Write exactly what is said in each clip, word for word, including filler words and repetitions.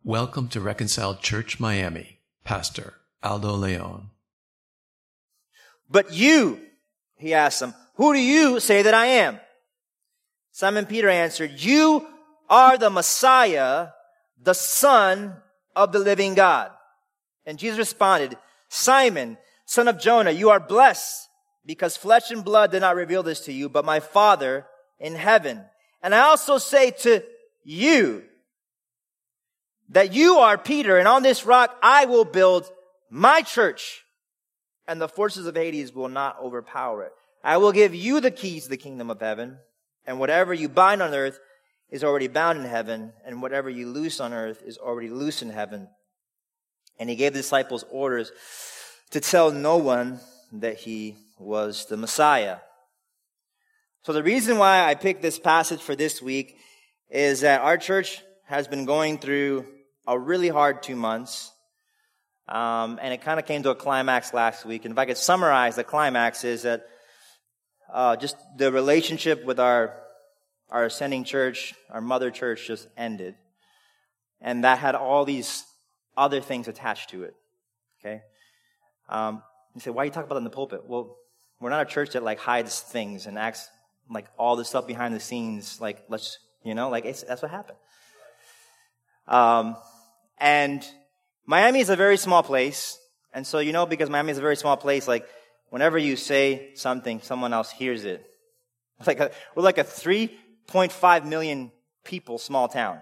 Welcome to Reconciled Church Miami, Pastor Aldo Leon. But you, he asked them, who do you say that I am? Simon Peter answered, you are the Messiah, the Son of the living God. And Jesus responded, Simon, son of Jonah, you are blessed because flesh and blood did not reveal this to you, but my Father in heaven. And I also say to you that you are Peter, and on this rock I will build my church, and the forces of Hades will not overpower it. I will give you the keys to the kingdom of heaven, and whatever you bind on earth is already bound in heaven, and whatever you loose on earth is already loose in heaven. And he gave the disciples orders to tell no one that he was the Messiah. So the reason why I picked this passage for this week is that our church has been going through a really hard two months. Um, and it kind of came to a climax last week. And if I could summarize, the climax is that uh, just the relationship with our our ascending church, our mother church, just ended. And that had all these other things attached to it. Okay? Um, you say, why are you talking about it in the pulpit? Well, we're not a church that like hides things and acts like all the stuff behind the scenes. Like, let's, you know, like it's, that's what happened. Um, and Miami is a very small place. And so, you know, because Miami is a very small place, like whenever you say something, someone else hears it. It's like a, we're like a three point five million people small town.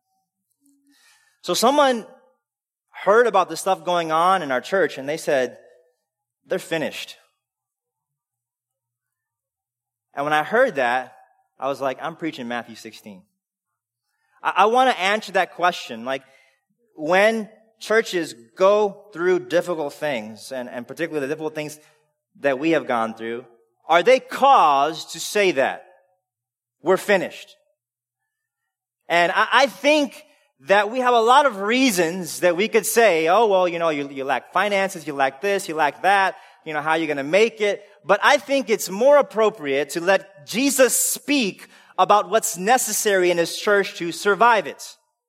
So someone heard about the stuff going on in our church and they said, they're finished. And when I heard that, I was like, I'm preaching Matthew sixteen. I, I want to answer that question. Like, when churches go through difficult things, and, and particularly the difficult things that we have gone through, are they caused to say that? We're finished. And I, I think that we have a lot of reasons that we could say, oh, well, you know, you, you lack finances, you lack this, you lack that, you know, how are you going to make it? But I think it's more appropriate to let Jesus speak about what's necessary in his church to survive it.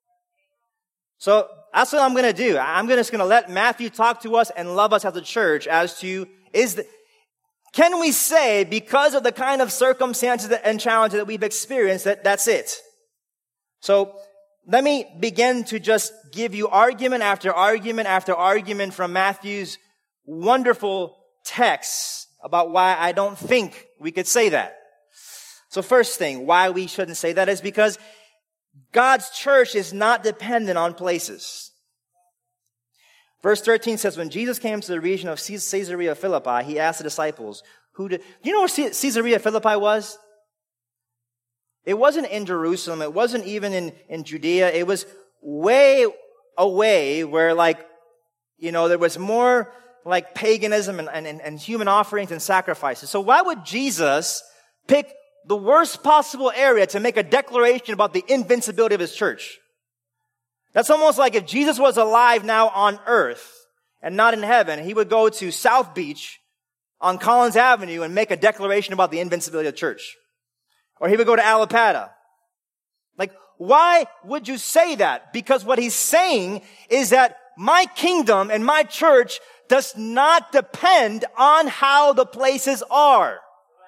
So that's what I'm going to do. I'm just going to let Matthew talk to us and love us as a church as to, is the, can we say, because of the kind of circumstances and challenges that we've experienced, that that's it? So let me begin to just give you argument after argument after argument from Matthew's wonderful texts about why I don't think we could say that. So first thing, why we shouldn't say that is because God's church is not dependent on places. Verse thirteen says, when Jesus came to the region of Caesarea Philippi, he asked the disciples, who did, you know where Caesarea Philippi was? It wasn't in Jerusalem. It wasn't even in, in Judea. It was way away where, like, you know, there was more like paganism and, and, and human offerings and sacrifices. So why would Jesus pick the worst possible area to make a declaration about the invincibility of his church? That's almost like if Jesus was alive now on earth and not in heaven, he would go to South Beach on Collins Avenue and make a declaration about the invincibility of the church. Or he would go to Alapata. Like, why would you say that? Because what he's saying is that my kingdom and my church does not depend on how the places are.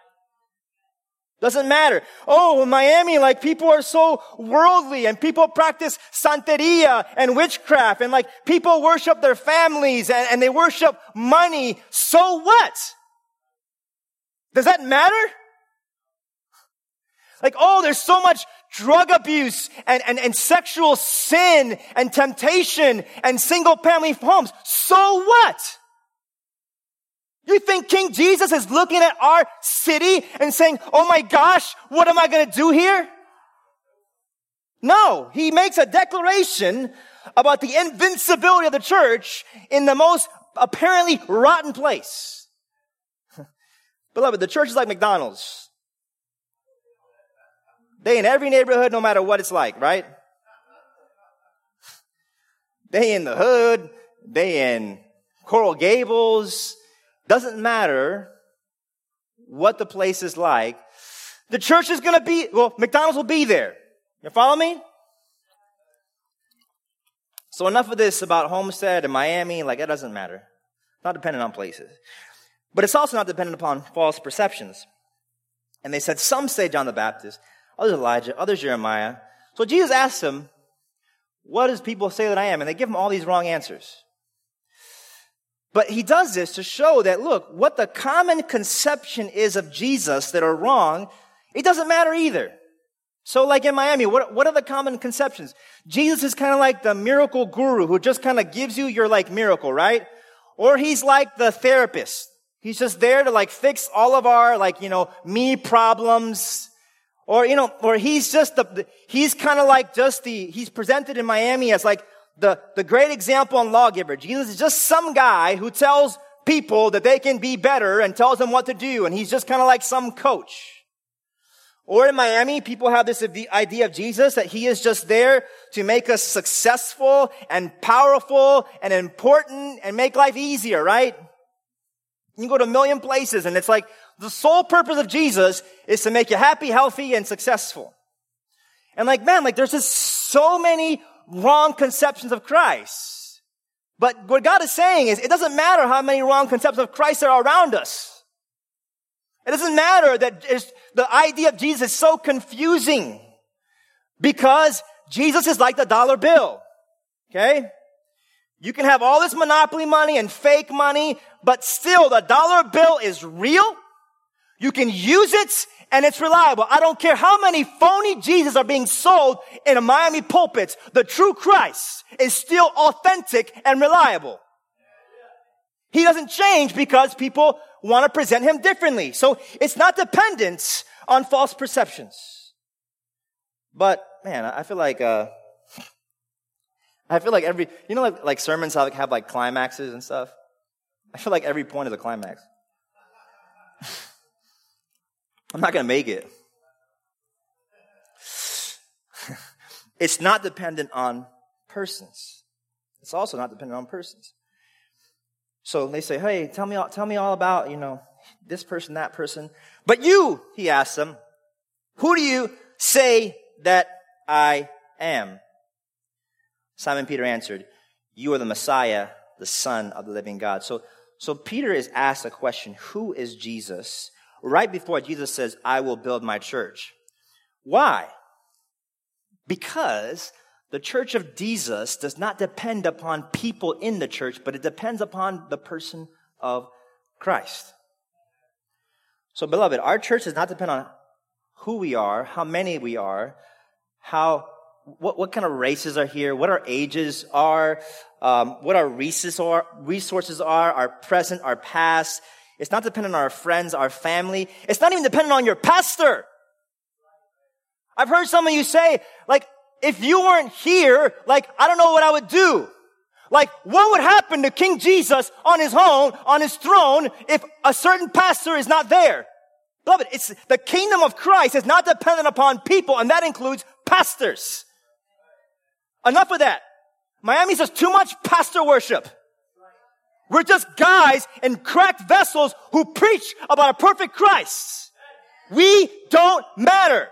Doesn't matter. Oh, in Miami, like, people are so worldly and people practice Santeria and witchcraft and, like, people worship their families and, and they worship money. So what? Does that matter? Like, oh, there's so much drug abuse and, and, and sexual sin and temptation and single family homes. So what? You think King Jesus is looking at our city and saying, oh my gosh, what am I going to do here? No, he makes a declaration about the invincibility of the church in the most apparently rotten place. Beloved, the church is like McDonald's. They in every neighborhood, no matter what it's like, right? They in the hood, they in Coral Gables. Doesn't matter what the place is like. The church is going to be, well, McDonald's will be there. You follow me? So enough of this about Homestead and Miami. Like, it doesn't matter. Not dependent on places. But it's also not dependent upon false perceptions. And they said, some say John the Baptist, others Elijah, others Jeremiah. So Jesus asked them, what does people say that I am? And they give him all these wrong answers. But he does this to show that, look, what the common conception is of Jesus that are wrong, it doesn't matter either. So like in Miami, what, what are the common conceptions? Jesus is kind of like the miracle guru who just kind of gives you your like miracle, right? Or he's like the therapist. He's just there to like fix all of our like, you know, me problems. Or, you know, or he's just the, the he's kind of like just the, he's presented in Miami as like the, the great example and lawgiver. Jesus is just some guy who tells people that they can be better and tells them what to do. And he's just kind of like some coach. Or in Miami, people have this idea of Jesus that he is just there to make us successful and powerful and important and make life easier, right? You can go to a million places and it's like the sole purpose of Jesus is to make you happy, healthy, and successful. And like, man, like there's just so many wrong conceptions of Christ. But what God is saying is it doesn't matter how many wrong conceptions of Christ there are around us. It doesn't matter that it's, the idea of Jesus is so confusing because Jesus is like the dollar bill. Okay? You can have all this monopoly money and fake money, but still the dollar bill is real. You can use it and it's reliable. I don't care how many phony Jesus are being sold in a Miami pulpits. The true Christ is still authentic and reliable. He doesn't change because people want to present him differently. So it's not dependent on false perceptions. But man, I feel like, uh, I feel like every, you know, like, like sermons have, have like climaxes and stuff. I feel like every point is a climax. I'm not going to make it. It's not dependent on persons. It's also not dependent on persons. So they say, hey, tell me, all, tell me all about, you know, this person, that person. But you, he asked them, who do you say that I am? Simon Peter answered, you are the Messiah, the Son of the living God. So, so Peter is asked a question, who is Jesus? Right before Jesus says, I will build my church. Why? Because the church of Jesus does not depend upon people in the church, but it depends upon the person of Christ. So, beloved, our church does not depend on who we are, how many we are, how what, what kind of races are here, what our ages are, um, what our resources are, resources are, our present, our past. It's not dependent on our friends, our family. It's not even dependent on your pastor. I've heard some of you say, like, if you weren't here, like, I don't know what I would do. Like, what would happen to King Jesus on his own, on his throne, if a certain pastor is not there? Beloved, it's the kingdom of Christ is not dependent upon people, and that includes pastors. Enough of that. Miami's just too much pastor worship. We're just guys in cracked vessels who preach about a perfect Christ. We don't matter.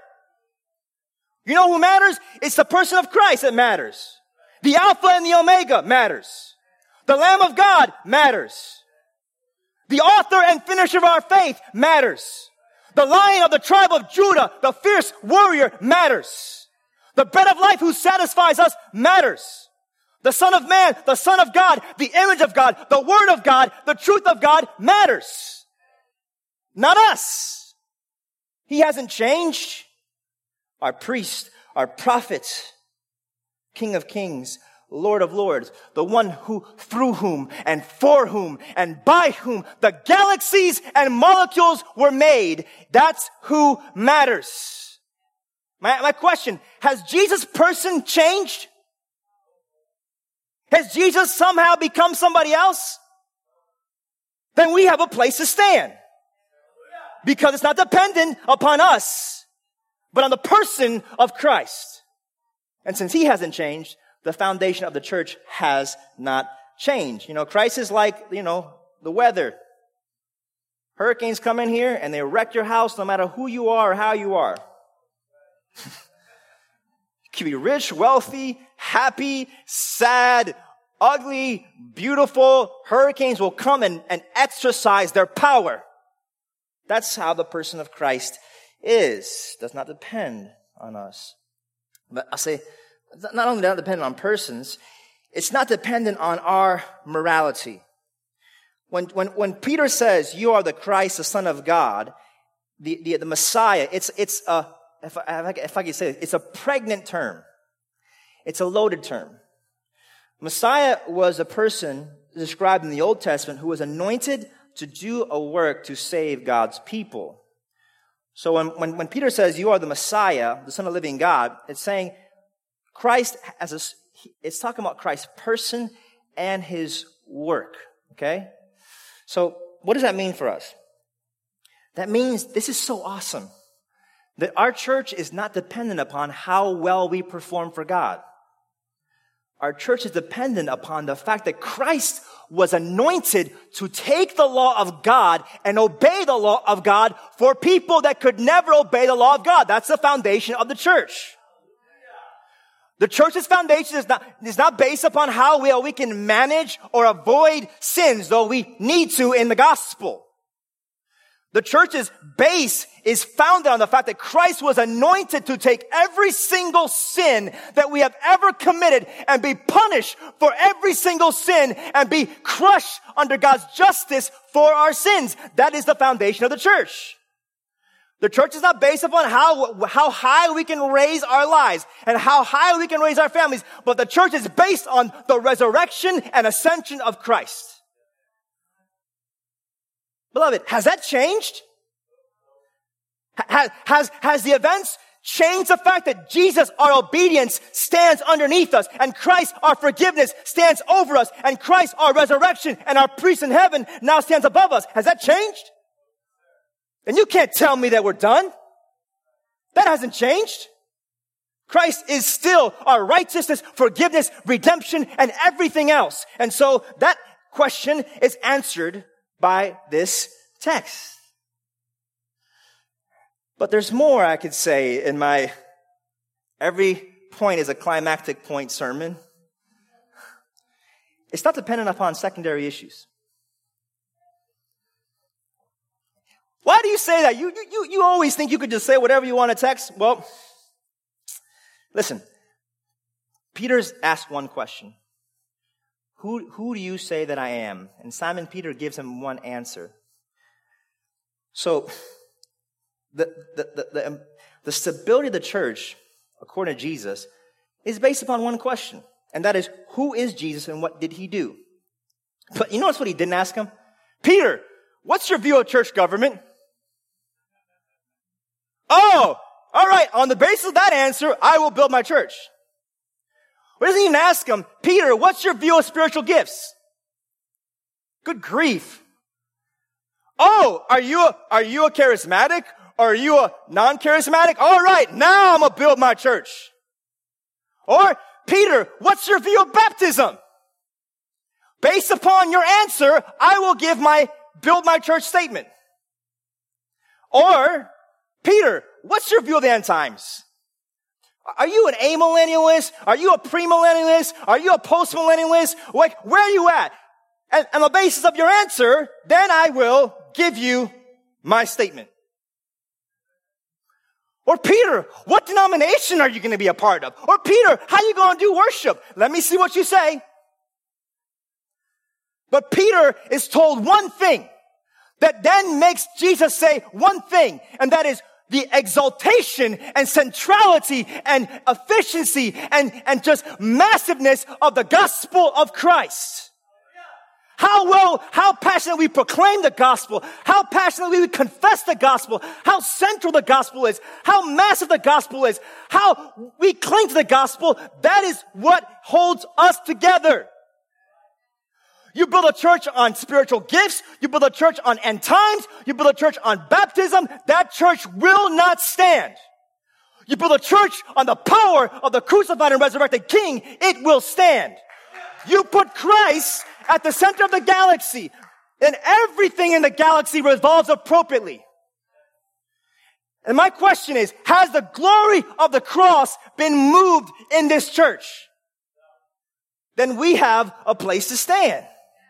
You know who matters? It's the person of Christ that matters. The Alpha and the Omega matters. The Lamb of God matters. The author and finisher of our faith matters. The Lion of the tribe of Judah, the fierce warrior, matters. The bread of life who satisfies us matters. The Son of Man, the Son of God, the image of God, the Word of God, the truth of God matters. Not us. He hasn't changed. Our priest, our prophet, King of kings, Lord of lords, the one who, through whom, and for whom, and by whom the galaxies and molecules were made. That's who matters. My, my question, has Jesus' person changed? Has Jesus somehow become somebody else? Then we have a place to stand. Because it's not dependent upon us, but on the person of Christ. And since he hasn't changed, the foundation of the church has not changed. You know, Christ is like, you know, the weather. Hurricanes come in here and they wreck your house no matter who you are or how you are. You could be rich, wealthy, happy, sad, ugly, beautiful. Hurricanes will come and, and exercise their power. That's how the person of Christ is. Does not depend on us. But I'll say, not only does it depend on persons, it's not dependent on our morality. When, when, when Peter says, you are the Christ, the Son of God, the, the, the Messiah, it's, it's a, if I, if I could say it, it's a pregnant term. It's a loaded term. Messiah was a person described in the Old Testament who was anointed to do a work to save God's people. So when, when, when Peter says, you are the Messiah, the Son of the living God, it's saying Christ as a, it's talking about Christ's person and his work. Okay? So what does that mean for us? That means this is so awesome that our church is not dependent upon how well we perform for God. Our church is dependent upon the fact that Christ was anointed to take the law of God and obey the law of God for people that could never obey the law of God. That's the foundation of the church. The church's foundation is not, is not based upon how well we can manage or avoid sins, though we need to in the gospel. The church's base is founded on the fact that Christ was anointed to take every single sin that we have ever committed and be punished for every single sin and be crushed under God's justice for our sins. That is the foundation of the church. The church is not based upon how, how high we can raise our lives and how high we can raise our families, but the church is based on the resurrection and ascension of Christ. Beloved, has that changed? Has, has, has the events changed the fact that Jesus, our obedience, stands underneath us, and Christ, our forgiveness, stands over us, and Christ, our resurrection, and our priest in heaven now stands above us? Has that changed? And you can't tell me that we're done. That hasn't changed. Christ is still our righteousness, forgiveness, redemption, and everything else. And so that question is answered by this text. But there's more I could say in my every point is a climactic point sermon. It's not dependent upon secondary issues. Why do you say that? You, you, you always think you could just say whatever you want to text. Well, listen, Peter's asked one question. Who, who do you say that I am? And Simon Peter gives him one answer. So, the, the, the, the, the stability of the church, according to Jesus, is based upon one question. And that is, who is Jesus and what did he do? But you notice what he didn't ask him? Peter, what's your view of church government? Oh, all right. On the basis of that answer, I will build my church. He doesn't even ask him, Peter, what's your view of spiritual gifts? Good grief. Oh, are you a, are you a charismatic? Or are you a non-charismatic? All right, now I'm going to build my church. Or, Peter, what's your view of baptism? Based upon your answer, I will give my, build my church statement. Or, Peter, what's your view of the end times? Are you an amillennialist? Are you a premillennialist? Are you a postmillennialist? Like, where are you at? And on the basis of your answer, then I will give you my statement. Or Peter, what denomination are you going to be a part of? Or Peter, how are you going to do worship? Let me see what you say. But Peter is told one thing that then makes Jesus say one thing, and that is the exaltation and centrality and efficiency and, and just massiveness of the gospel of Christ. How well, how passionately we proclaim the gospel, how passionately we confess the gospel, how central the gospel is, how massive the gospel is, how we cling to the gospel, that is what holds us together. You build a church on spiritual gifts, you build a church on end times, you build a church on baptism, that church will not stand. You build a church on the power of the crucified and resurrected King, it will stand. You put Christ at the center of the galaxy, and everything in the galaxy revolves appropriately. And my question is, has the glory of the cross been moved in this church? Then we have a place to stand.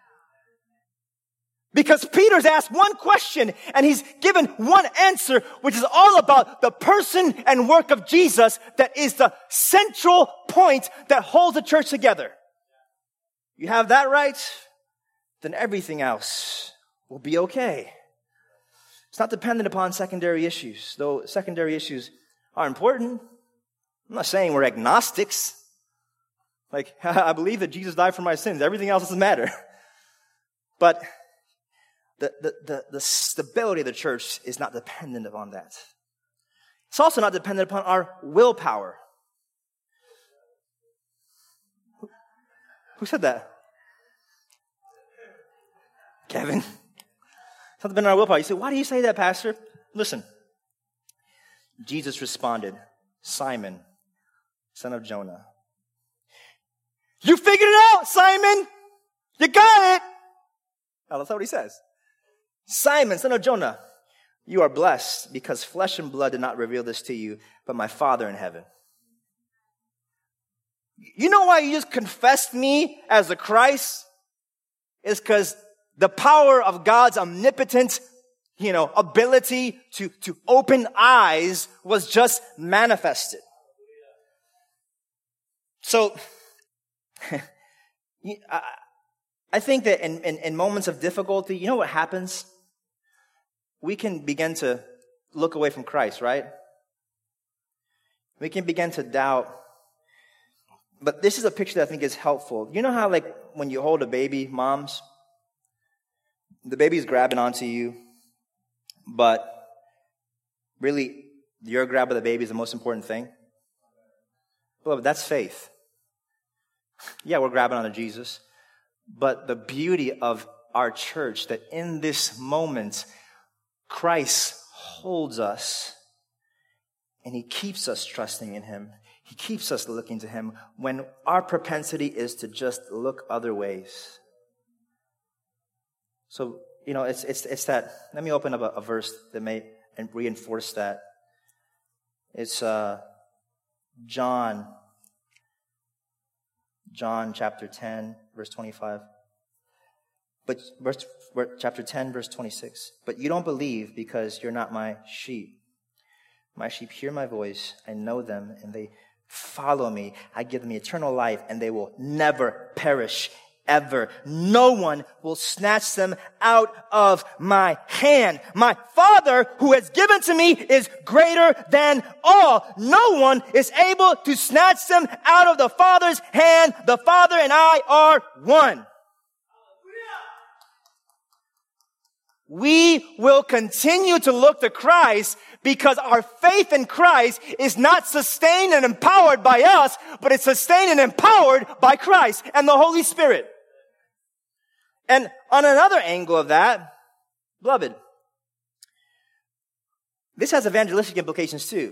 Because Peter's asked one question and he's given one answer, which is all about the person and work of Jesus that is the central point that holds the church together. You have that right, then everything else will be okay. It's not dependent upon secondary issues, though secondary issues are important. I'm not saying we're agnostics. Like, I believe that Jesus died for my sins. Everything else doesn't matter. But The, the, the, the stability of the church is not dependent upon that. It's also not dependent upon our willpower. Who, who said that? Kevin. It's not dependent on our willpower. You say, why do you say that, Pastor? Listen. Jesus responded, Simon, son of Jonah. You figured it out, Simon. You got it. Oh, that's not what he says. Simon, son of Jonah, you are blessed because flesh and blood did not reveal this to you, but my Father in heaven. You know why you just confessed me as the Christ? It's because the power of God's omnipotent, you know, ability to, to open eyes was just manifested. So, I, I think that in, in, in moments of difficulty, you know what happens? We can begin to look away from Christ, right? We can begin to doubt. But this is a picture that I think is helpful. You know how, like, when you hold a baby, moms, the baby's grabbing onto you, but really, your grab of the baby is the most important thing? Beloved, that's faith. Yeah, we're grabbing onto Jesus. But the beauty of our church, that in this moment, Christ holds us and he keeps us trusting in him. He keeps us looking to him when our propensity is to just look other ways. So, you know, it's it's it's that. Let me open up a, a verse that may reinforce that. It's uh, John, John chapter ten, verse twenty-five. But verse, chapter ten, verse twenty-six. But you don't believe because you're not my sheep. My sheep hear my voice. I know them, and they follow me. I give them eternal life, and they will never perish, ever. No one will snatch them out of my hand. My Father, who has given to me, is greater than all. No one is able to snatch them out of the Father's hand. The Father and I are one. We will continue to look to Christ because our faith in Christ is not sustained and empowered by us, but it's sustained and empowered by Christ and the Holy Spirit. And on another angle of that, beloved, this has evangelistic implications too.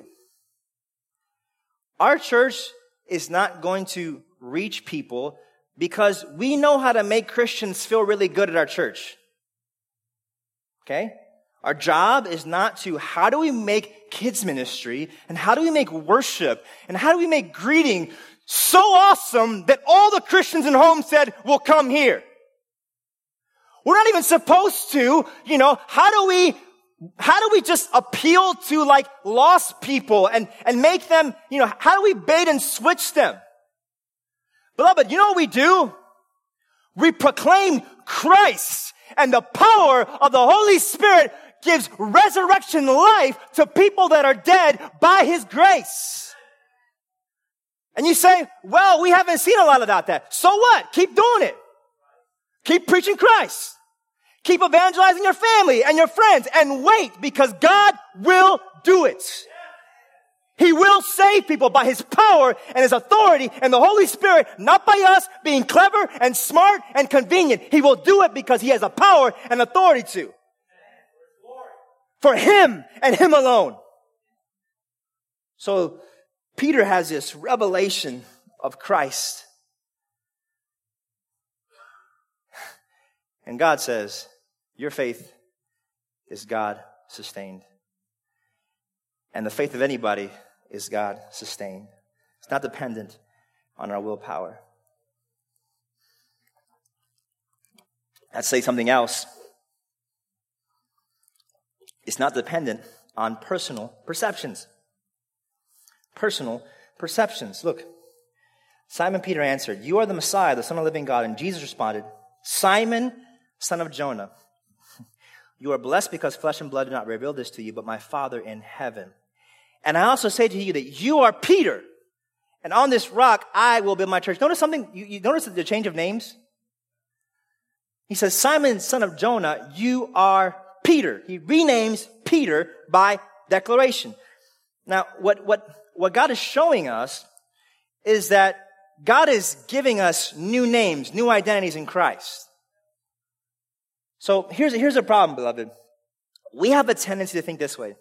Our church is not going to reach people because we know how to make Christians feel really good at our church. Okay? Our job is not to, how do we make kids ministry and how do we make worship and how do we make greeting so awesome that all the Christians in Homestead will come here? We're not even supposed to, you know, how do we, how do we just appeal to like lost people and, and make them, you know, how do we bait and switch them? Beloved, you know what we do? We proclaim Christ. And the power of the Holy Spirit gives resurrection life to people that are dead by his grace. And you say, well, we haven't seen a lot of that. So what? Keep doing it. Keep preaching Christ. Keep evangelizing your family and your friends and wait because God will do it. He will save people by his power and his authority and the Holy Spirit, not by us being clever and smart and convenient. He will do it because he has the power and authority to. For him and him alone. So Peter has this revelation of Christ. And God says, your faith is God sustained. And the faith of anybody is God-sustained. It's not dependent on our willpower. Let's say something else. It's not dependent on personal perceptions. Personal perceptions. Look, Simon Peter answered, "You are the Messiah, the Son of the living God." And Jesus responded, "Simon, son of Jonah, you are blessed because flesh and blood did not reveal this to you, but my Father in heaven. And I also say to you that you are Peter, and on this rock I will build my church." Notice something, you, you notice the change of names? He says, "Simon, son of Jonah, you are Peter." He renames Peter by declaration. Now, what, what, what God is showing us is that God is giving us new names, new identities in Christ. So here's, here's a problem, beloved. We have a tendency to think this way.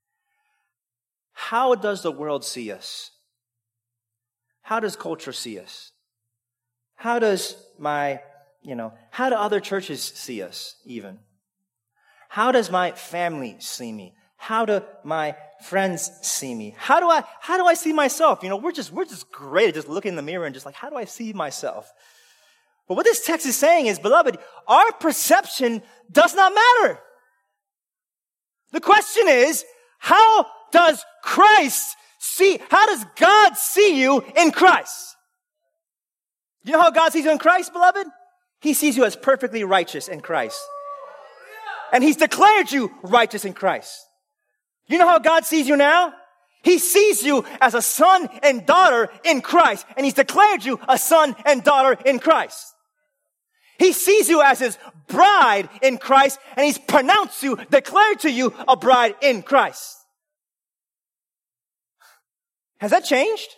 How does the world see us? How does culture see us? How does my, you know, how do other churches see us even? How does my family see me? How do my friends see me? How do I, how do I see myself? You know, we're just, we're just great at just looking in the mirror and just like, how do I see myself? But what this text is saying is, beloved, our perception does not matter. The question is, how does Christ see, how does God see you in Christ? You know how God sees you in Christ, beloved? He sees you as perfectly righteous in Christ. And He's declared you righteous in Christ. You know how God sees you now? He sees you as a son and daughter in Christ. And He's declared you a son and daughter in Christ. He sees you as His bride in Christ. And He's pronounced you, declared to you a bride in Christ. Has that changed?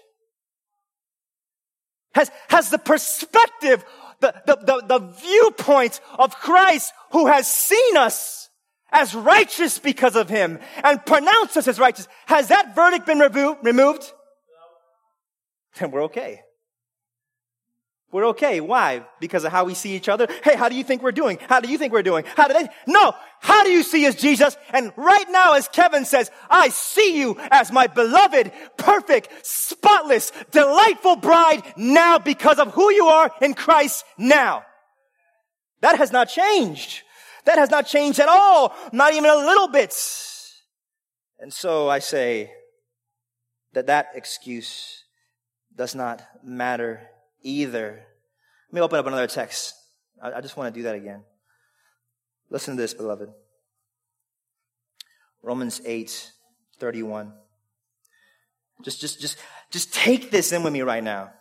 Has, has the perspective, the, the, the, the viewpoint of Christ who has seen us as righteous because of Him and pronounced us as righteous, has that verdict been revo- removed? No. Then we're okay. We're okay. Why? Because of how we see each other? Hey, how do you think we're doing? How do you think we're doing? How do they? No. How do you see us, Jesus? And right now, as Kevin says, I see you as my beloved, perfect, spotless, delightful bride now because of who you are in Christ now. That has not changed. That has not changed at all. Not even a little bit. And so I say that that excuse does not matter either. Let me open up another text. I, I just want to do that again. Listen to this, beloved. Romans eight thirty-one. Just, just, just, just take this in with me right now.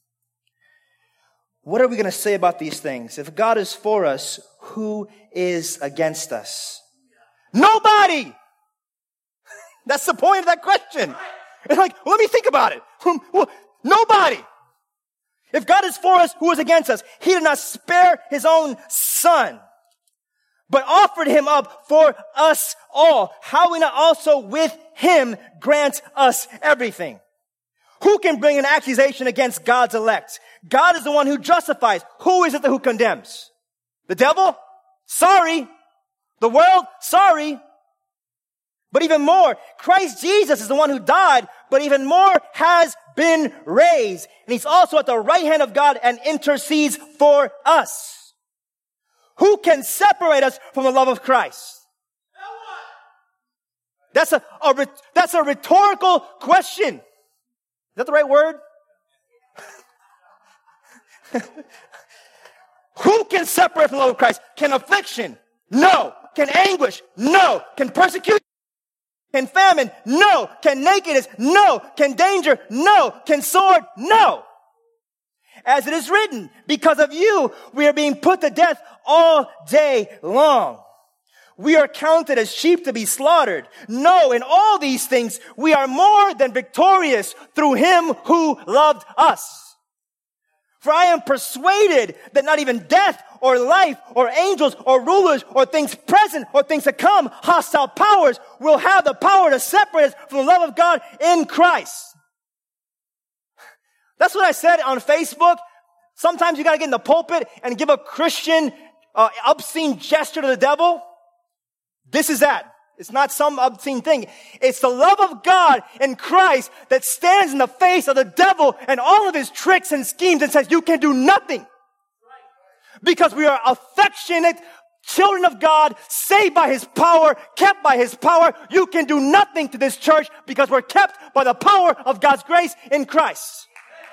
What are we going to say about these things? If God is for us, who is against us? Nobody! That's the point of that question. It's like, let me think about it. Nobody! If God is for us, who is against us? He did not spare His own Son, but offered Him up for us all. How will not also with Him grant us everything? Who can bring an accusation against God's elect? God is the one who justifies. Who is it who condemns? The devil? Sorry. The world? Sorry. But even more, Christ Jesus is the one who died, but even more has been raised. And He's also at the right hand of God and intercedes for us. Who can separate us from the love of Christ? That's a, a that's a rhetorical question. Is that the right word? Who can separate from the love of Christ? Can affliction? No. Can anguish? No. Can persecution? Can famine? No. Can nakedness? No. Can danger? No. Can sword? No. As it is written, because of you, we are being put to death all day long. We are counted as sheep to be slaughtered. No, in all these things, we are more than victorious through Him who loved us. For I am persuaded that not even death or life or angels or rulers or things present or things to come, hostile powers, will have the power to separate us from the love of God in Christ. That's what I said on Facebook. Sometimes you got to get in the pulpit and give a Christian uh, obscene gesture to the devil. This is that. It's not some obscene thing. It's the love of God in Christ that stands in the face of the devil and all of his tricks and schemes and says, you can do nothing. Because we are affectionate children of God, saved by his power, kept by his power. You can do nothing to this church because we're kept by the power of God's grace in Christ.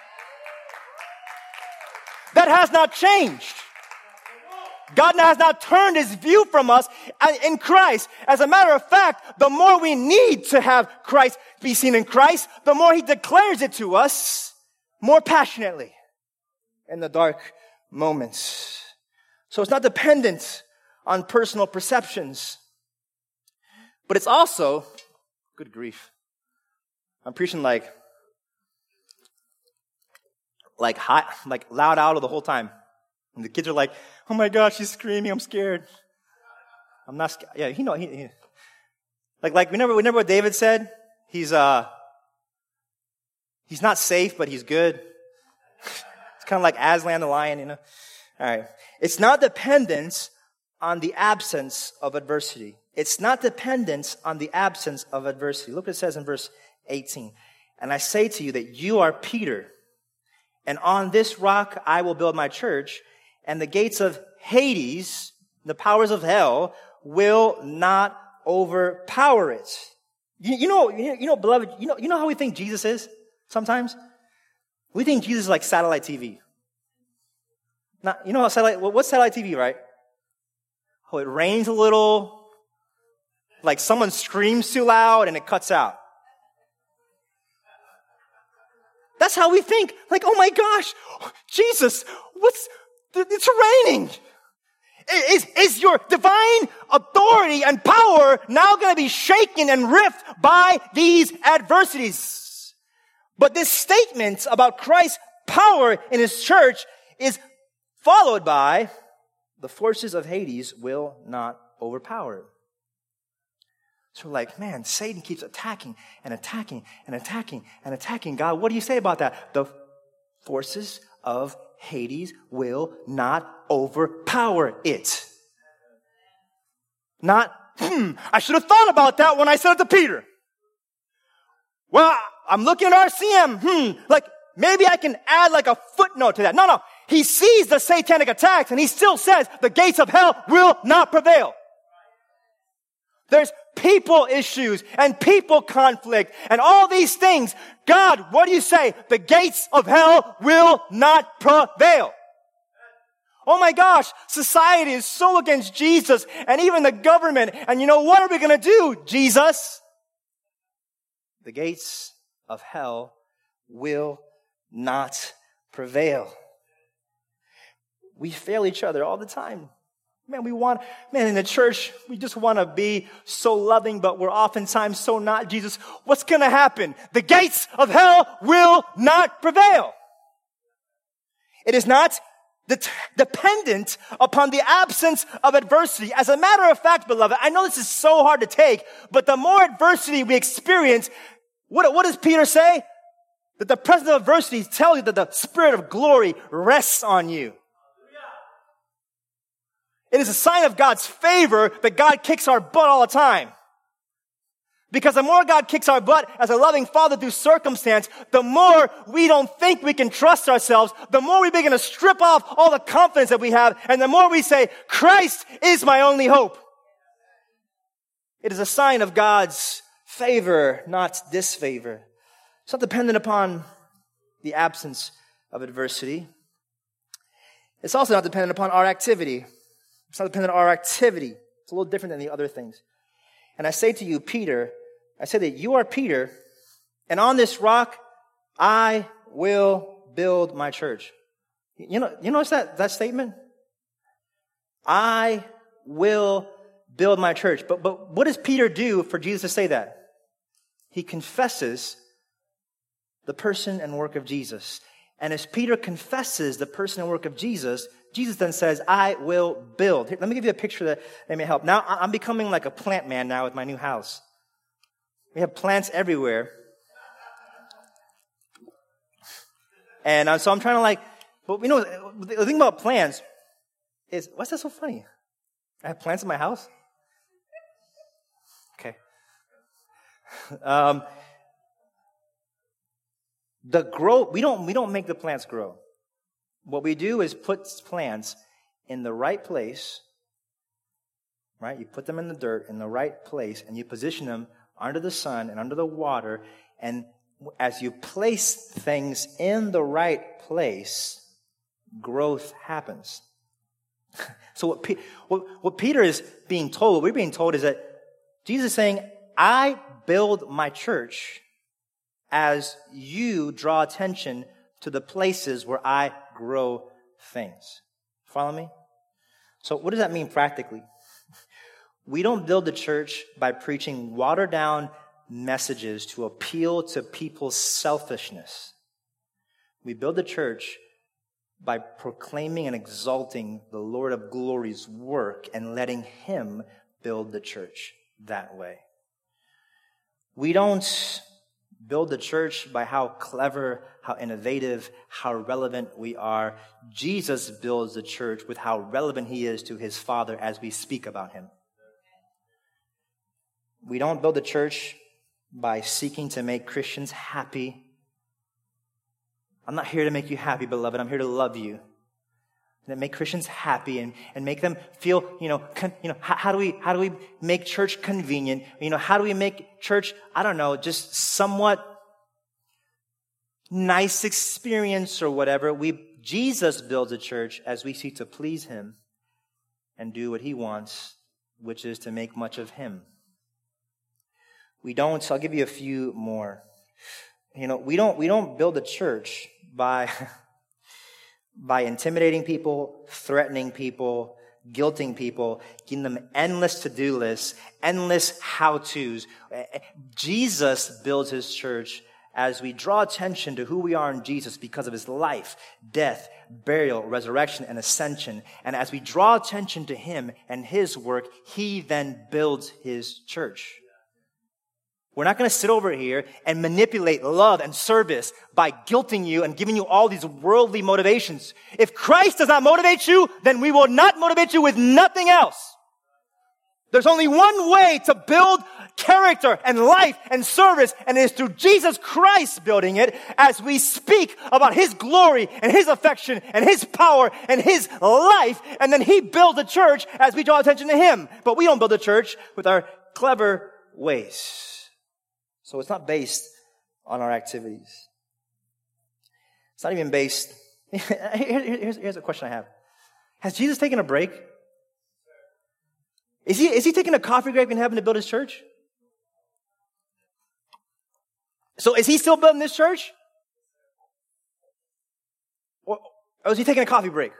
That has not changed. God has not turned his view from us in Christ. As a matter of fact, the more we need to have Christ be seen in Christ, the more he declares it to us more passionately in the dark moments. So it's not dependent on personal perceptions, but it's also, good grief, I'm preaching like, like hot, like loud out of the whole time. And the kids are like, oh my gosh, she's screaming, I'm scared. I'm not scared. Yeah, you know, he, he, like, like, remember, remember what David said? He's, uh, he's not safe, but he's good. It's kind of like Aslan the lion, you know? All right. It's not dependence on the absence of adversity. It's not dependence on the absence of adversity. Look what it says in verse eighteen. And I say to you that you are Peter, and on this rock I will build my church, and the gates of Hades, the powers of hell, will not overpower it. You, you know, you know, you know, beloved, you know, you know how we think Jesus is sometimes? We think Jesus is like satellite T V. Not, you know how satellite, what's satellite T V, right? Oh, it rains a little, like someone screams too loud and it cuts out. That's how we think. Like, oh my gosh, Jesus, what's, it's raining. Is, is your divine authority and power now going to be shaken and ripped by these adversities? But this statement about Christ's power in his church is followed by the forces of Hades will not overpower it. So we're like, man, Satan keeps attacking and attacking and attacking and attacking. God, what do you say about that? The forces of Hades will not overpower it. Not, hmm, I should have thought about that when I said it to Peter. Well, I'm looking at R C M. Hmm, like maybe I can add like a footnote to that. No, no. He sees the satanic attacks and he still says the gates of hell will not prevail. There's people issues and people conflict and all these things. God, what do you say? The gates of hell will not prevail. Oh my gosh, society is so against Jesus and even the government. And you know, what are we going to do, Jesus? The gates of hell will not prevail. We fail each other all the time. Man, we want, man, in the church, we just want to be so loving, but we're oftentimes so not. Jesus, what's going to happen? The gates of hell will not prevail. It is not det- dependent upon the absence of adversity. As a matter of fact, beloved, I know this is so hard to take, but the more adversity we experience, what, what does Peter say? That the presence of adversity tells you that the Spirit of glory rests on you. It is a sign of God's favor that God kicks our butt all the time. Because the more God kicks our butt as a loving Father through circumstance, the more we don't think we can trust ourselves, the more we begin to strip off all the confidence that we have, and the more we say, Christ is my only hope. It is a sign of God's favor, not disfavor. It's not dependent upon the absence of adversity. It's also not dependent upon our activity. It's not dependent on our activity. It's a little different than the other things. And I say to you, Peter, I say that you are Peter, and on this rock I will build my church. You know, you notice that, that statement? I will build my church. But, but what does Peter do for Jesus to say that? He confesses the person and work of Jesus. And as Peter confesses the person and work of Jesus, Jesus then says, I will build. Here, let me give you a picture that, that may help. Now, I'm becoming like a plant man now with my new house. We have plants everywhere. And uh, so I'm trying to like, but you know, the thing about plants is, what's that so funny? I have plants in my house? um, the grow, we don't, we don't make the plants grow. What we do is put plants in the right place, right? You put them in the dirt in the right place, and you position them under the sun and under the water. And as you place things in the right place, growth happens. So what, P- what, what Peter is being told, what we're being told is that Jesus is saying, I build my church as you draw attention to the places where I grow things. Follow me? So what does that mean practically? We don't build the church by preaching watered-down messages to appeal to people's selfishness. We build the church by proclaiming and exalting the Lord of Glory's work and letting Him build the church that way. We don't build the church by how clever, how innovative, how relevant we are. Jesus builds the church with how relevant He is to His Father as we speak about Him. We don't build the church by seeking to make Christians happy. I'm not here to make you happy, beloved. I'm here to love you. And make Christians happy and, and make them feel, you know, con, you know, how, how do we, how do we make church convenient? You know, how do we make church, I don't know, just somewhat nice experience or whatever. We, Jesus builds a church as we seek to please Him and do what He wants, which is to make much of Him. We don't, so I'll give you a few more. You know, we don't, we don't build a church by, by intimidating people, threatening people, guilting people, giving them endless to-do lists, endless how-tos. Jesus builds His church as we draw attention to who we are in Jesus because of His life, death, burial, resurrection, and ascension. And as we draw attention to Him and His work, He then builds His church. We're not going to sit over here and manipulate love and service by guilting you and giving you all these worldly motivations. If Christ does not motivate you, then we will not motivate you with nothing else. There's only one way to build character and life and service, and it is through Jesus Christ building it as we speak about His glory and His affection and His power and His life, and then He builds the church as we draw attention to Him. But we don't build the church with our clever ways. So it's not based on our activities. It's not even based... here's, here's a question I have. Has Jesus taken a break? Is he, is he taking a coffee break in heaven to build His church? So is He still building this church? Or, or is He taking a coffee break?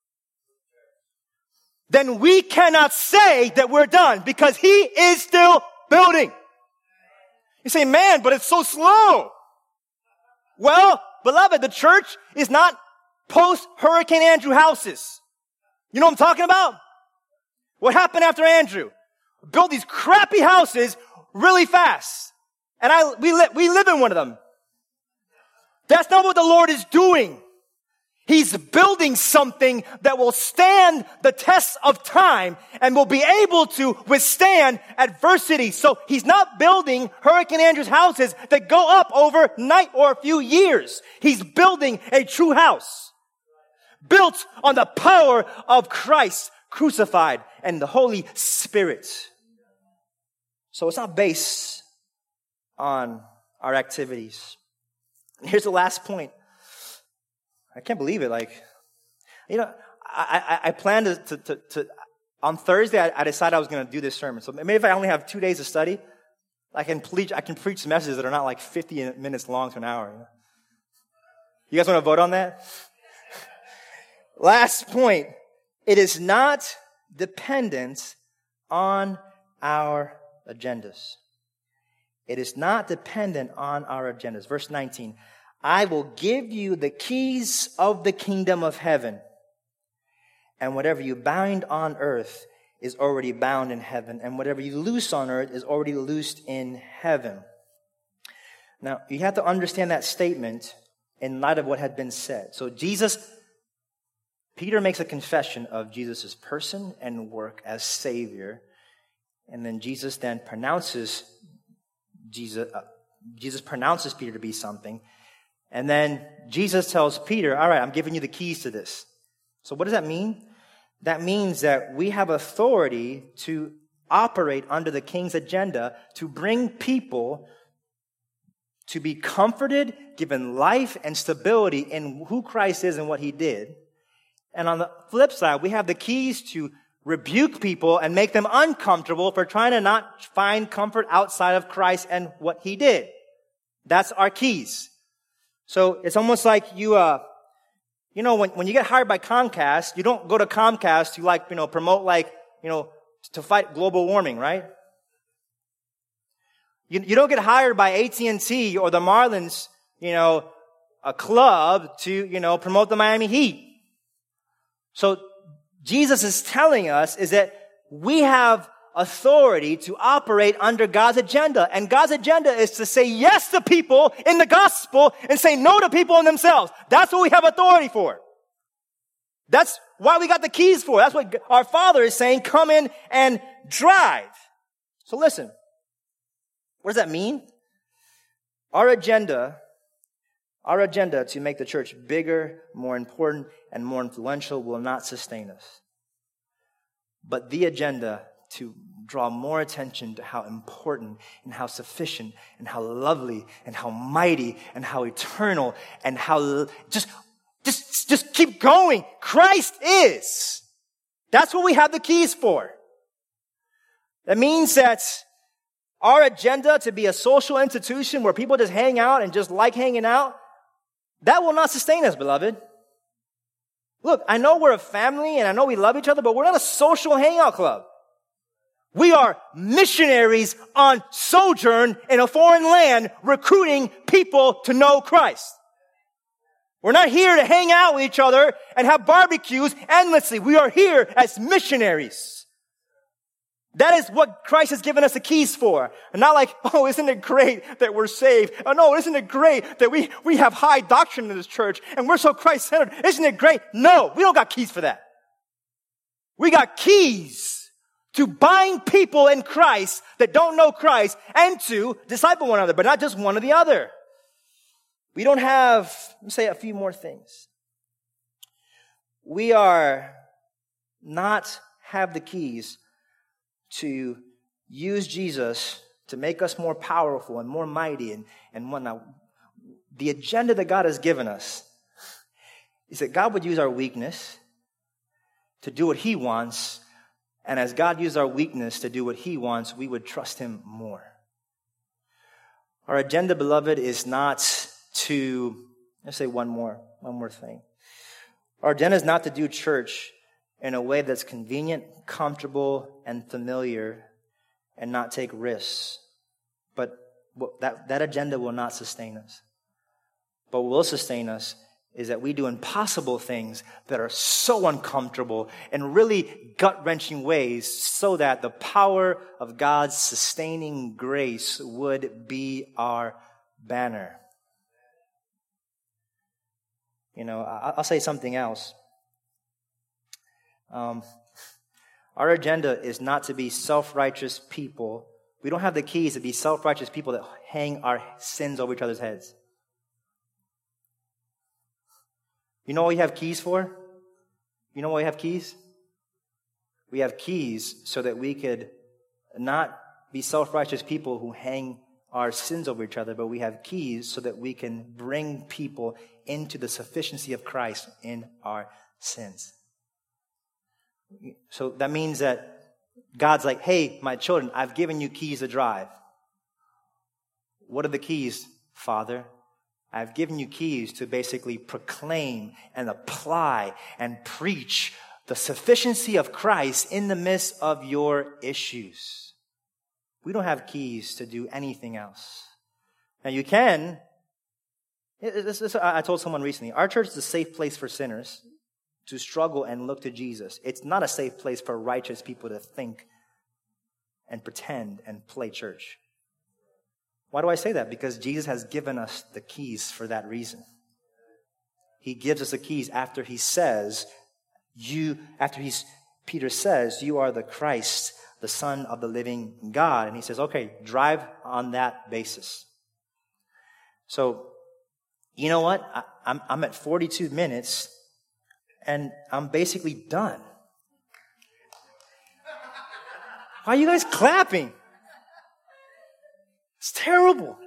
Then we cannot say that we're done because He is still building. You say, man, but it's so slow. Well, beloved, the church is not post-Hurricane Andrew houses. You know what I'm talking about? What happened after Andrew? Built these crappy houses really fast. And I, we, li- we live in one of them. That's not what the Lord is doing. He's building something that will stand the test of time and will be able to withstand adversity. So He's not building Hurricane Andrew's houses that go up overnight or a few years. He's building a true house built on the power of Christ crucified and the Holy Spirit. So it's not based on our activities. Here's the last point. I can't believe it. Like, you know, I, I, I planned to, to, to, to on Thursday, I, I decided I was going to do this sermon. So maybe if I only have two days to study, I can preach, I can preach messages that are not like fifty minutes long to an hour. You know? You guys want to vote on that? Last point. It is not dependent on our agendas. It is not dependent on our agendas. Verse nineteen. I will give you the keys of the kingdom of heaven. And whatever you bind on earth is already bound in heaven. And whatever you loose on earth is already loosed in heaven. Now, you have to understand that statement in light of what had been said. So Jesus, Peter makes a confession of Jesus' person and work as Savior. And then Jesus then pronounces Jesus, uh, Jesus pronounces Peter to be something. And then Jesus tells Peter, all right, I'm giving you the keys to this. So what does that mean? That means that we have authority to operate under the king's agenda to bring people to be comforted, given life and stability in who Christ is and what he did. And on the flip side, we have the keys to rebuke people and make them uncomfortable for trying to not find comfort outside of Christ and what he did. That's our keys. So it's almost like you, uh, you know, when, when you get hired by Comcast, you don't go to Comcast to like, you know, promote like, you know, to fight global warming, right? You, you don't get hired by A T and T or the Marlins, you know, a club to, you know, promote the Miami Heat. So Jesus is telling us is that we have authority to operate under God's agenda. And God's agenda is to say yes to people in the gospel and say no to people in themselves. That's what we have authority for. That's why we got the keys for. That's what our Father is saying, come in and drive. So listen, what does that mean? Our agenda, our agenda to make the church bigger, more important, and more influential will not sustain us. But the agenda to draw more attention to how important and how sufficient and how lovely and how mighty and how eternal and how just, just, just keep going. Christ is. That's what we have the keys for. That means that our agenda to be a social institution where people just hang out and just like hanging out, that will not sustain us, beloved. Look, I know we're a family and I know we love each other, but we're not a social hangout club. We are missionaries on sojourn in a foreign land recruiting people to know Christ. We're not here to hang out with each other and have barbecues endlessly. We are here as missionaries. That is what Christ has given us the keys for. And not like, oh, isn't it great that we're saved? Oh, no, isn't it great that we, we have high doctrine in this church and we're so Christ-centered? Isn't it great? No, we don't got keys for that. We got keys to bind people in Christ that don't know Christ and to disciple one another, but not just one or the other. We don't have, let me say a few more things. We are not have the keys to use Jesus to make us more powerful and more mighty and, and whatnot. The agenda that God has given us is that God would use our weakness to do what he wants. And as God used our weakness to do what he wants, we would trust him more. Our agenda, beloved, is not to, let's say one more, one more thing. Our agenda is not to do church in a way that's convenient, comfortable, and familiar, and not take risks. But that, that agenda will not sustain us. But what will sustain us is that we do impossible things that are so uncomfortable in really gut-wrenching ways so that the power of God's sustaining grace would be our banner. You know, I'll say something else. Um, our agenda is not to be self-righteous people. We don't have the keys to be self-righteous people that hang our sins over each other's heads. You know what we have keys for? You know why we have keys? We have keys so that we could not be self-righteous people who hang our sins over each other, but we have keys so that we can bring people into the sufficiency of Christ in our sins. So that means that God's like, hey, my children, I've given you keys to drive. What are the keys, Father? I've given you keys to basically proclaim and apply and preach the sufficiency of Christ in the midst of your issues. We don't have keys to do anything else. Now you can. This, this, I told someone recently, our church is a safe place for sinners to struggle and look to Jesus. It's not a safe place for righteous people to think and pretend and play church. Why do I say that? Because Jesus has given us the keys for that reason. He gives us the keys after he says, you, after he's, Peter says, you are the Christ the Son of the living God. And he says, okay, drive on that basis. So, you know what? I, I'm, I'm at forty-two minutes, and I'm basically done. Why are you guys clapping? It's terrible.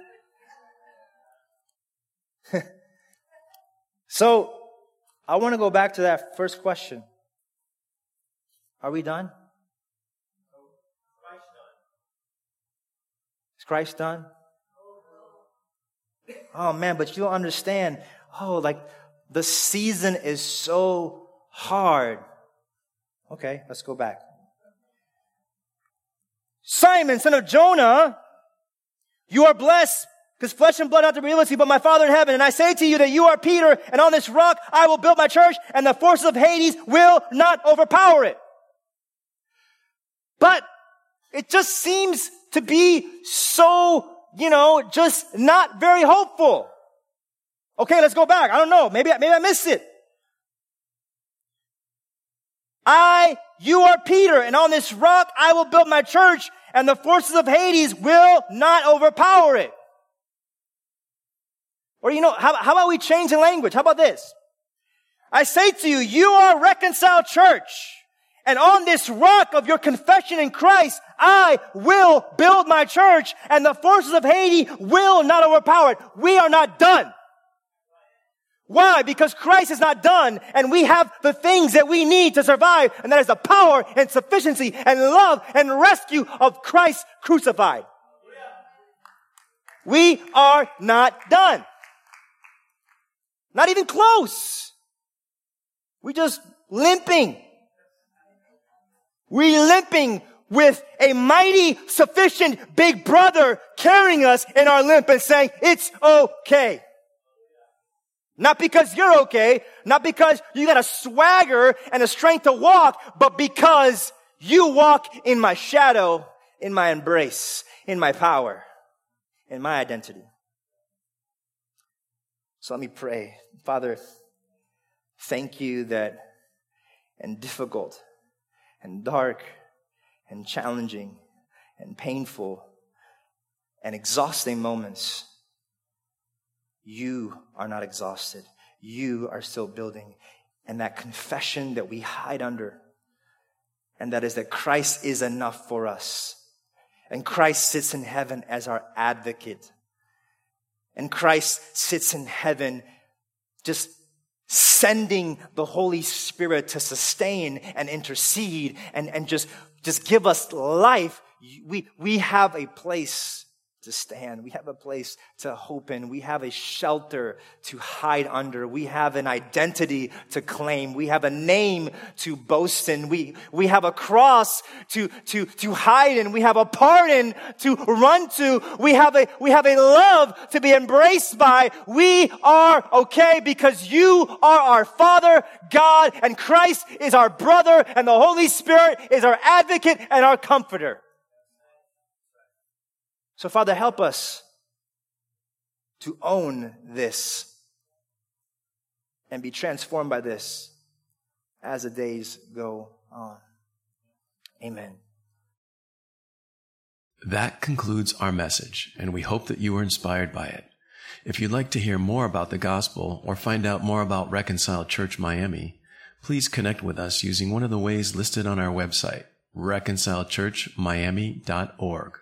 So, I want to go back to that first question. Are we done? Is Christ done? Oh man, but you don't understand. Oh, like the season is so hard. Okay, let's go back. Simon, son of Jonah, you are blessed, because flesh and blood not to reveal to you, but my Father in heaven. And I say to you that you are Peter, and on this rock I will build my church, and the forces of Hades will not overpower it. But it just seems to be so, you know, just not very hopeful. Okay, let's go back. I don't know. Maybe, maybe I missed it. I, you are Peter, and on this rock I will build my church, and the forces of Hades will not overpower it. Or, you know, how, how about we change the language? How about this? I say to you, you are Reconciled Church, and on this rock of your confession in Christ, I will build my church, and the forces of Hades will not overpower it. We are not done. Why? Because Christ is not done, and we have the things that we need to survive, and that is the power and sufficiency and love and rescue of Christ crucified. We are not done. Not even close. We just limping. We limping with a mighty, sufficient big brother carrying us in our limp and saying, it's okay. Not because you're okay, not because you got a swagger and a strength to walk, but because you walk in my shadow, in my embrace, in my power, in my identity. So let me pray. Father, thank you that in difficult and dark and challenging and painful and exhausting moments, you are not exhausted. You are still building. And that confession that we hide under, and that is that Christ is enough for us. And Christ sits in heaven as our advocate. And Christ sits in heaven just sending the Holy Spirit to sustain and intercede and, and just, just give us life. We, we have a place to stand. We have a place to hope in. We have a shelter to hide under. We have an identity to claim. We have a name to boast in. We, we have a cross to, to, to hide in. We have a pardon to run to. We have a, we have a love to be embraced by. We are okay because you are our Father, God, and Christ is our brother, and the Holy Spirit is our advocate and our comforter. So, Father, help us to own this and be transformed by this as the days go on. Amen. That concludes our message, and we hope that you were inspired by it. If you'd like to hear more about the gospel or find out more about Reconciled Church Miami, please connect with us using one of the ways listed on our website, reconciled church miami dot org.